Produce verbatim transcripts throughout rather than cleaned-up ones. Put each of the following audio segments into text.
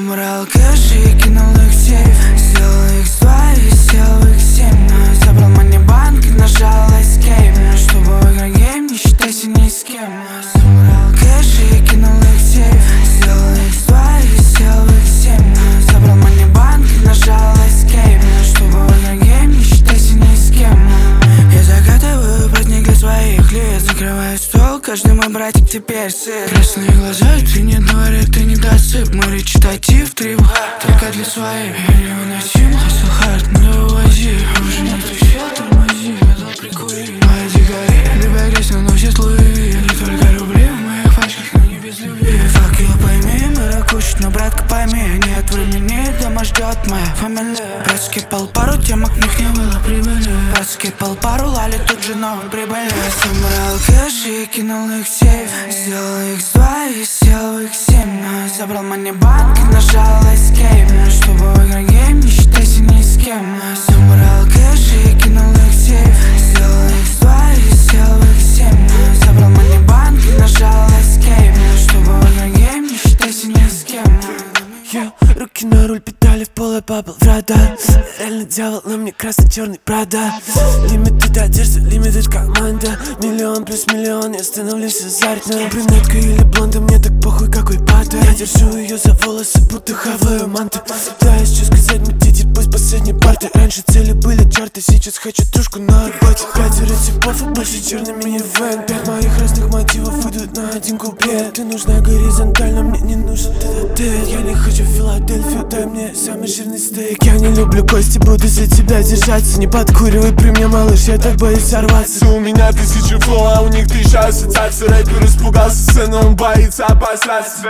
Собрал кэши и кинул их в сейф. Сделал икс два и сел в икс семь. Забрал манибанк и нажал escape. Чтобы выиграть гейм, не считайся ни с кем. Собрал кэши и кинул их в сейф. Сделал икс два и сел в икс семь. Забрал манибанк и нажал escape. Чтобы выиграть гейм, не считайся ни с кем. Я закатываю праздник для своих лиц. Закрываю стол, каждый мой братик теперь сыр. Красные глаза, и ты не дворик, ты не досып. Мы речитатив, трип хард, только для своих. Я невыносим, хасл хард, не увози. Уже нет еще, тормози, я дал прикурить. Мои дикари, любя грязь, наносит Луи. Не только рубли в моих пачках, но не без любви. Фак, я пойми, мира куча, но, братка, пойми, нет времени, дома ждет моя фамилия. Братский пол пару темок, в них не было прибыли. Братский пол пару лали, тут же новые прибыли. Собрал кэши и кинул их в сейф. Сделал икс два и сел в икс семь. Забрал манибанк и нажал escape. Чтобы выиграть гейм, не считайся ни с кем. Собрал кэши и кинул их в сейф. Сделал икс два и сел в икс семь. Забрал манибанк и нажал escape. Чтобы выиграть гейм, не считайся ни с кем. Yeah. Руки на руль, педали в пол и попал в радар. Реально дьявол, на мне красно-черный Прада. Лимитед одежда, лимитед команда. Миллион плюс миллион, я становлюсь азартным. Брюнетка или блонда, мне так похуй, какой паттерн. Я держу ее за волосы, будто хаваю манты. Пытаюсь что сказать, мутить, пусть последней парты. Раньше цели были чарты, сейчас хочу трушку на работе. Пятеро типов и больше черный минивэн. Пять моих разных мотивов идут на один куплет. Ты нужна горизонтально, мне не нужен тет-а-тет. Я не хочу Филадельфию, дай мне самый жирный стейк. Я не люблю кости, буду за тебя держаться. Не подкуривай при мне, малыш, я так боюсь сорваться. У меня тысячи флоу, а у них тысяча ассоциаций. Рэпер испугался сцены, он боится обосраться.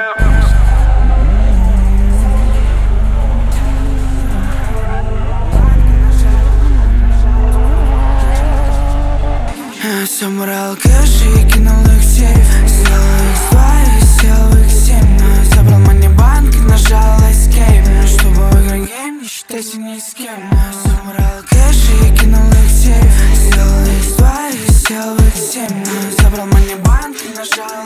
Собрал кэши и кинул их в сейф. Сделал икс два и сел в икс семь. Забрал манибанк и нажал escape. Чтобы выиграть гейм, не считайся ни с кем. Собрал кэши и кинул их в сейф. Сделал икс два и сел в икс семь. Забрал манибанк и нажал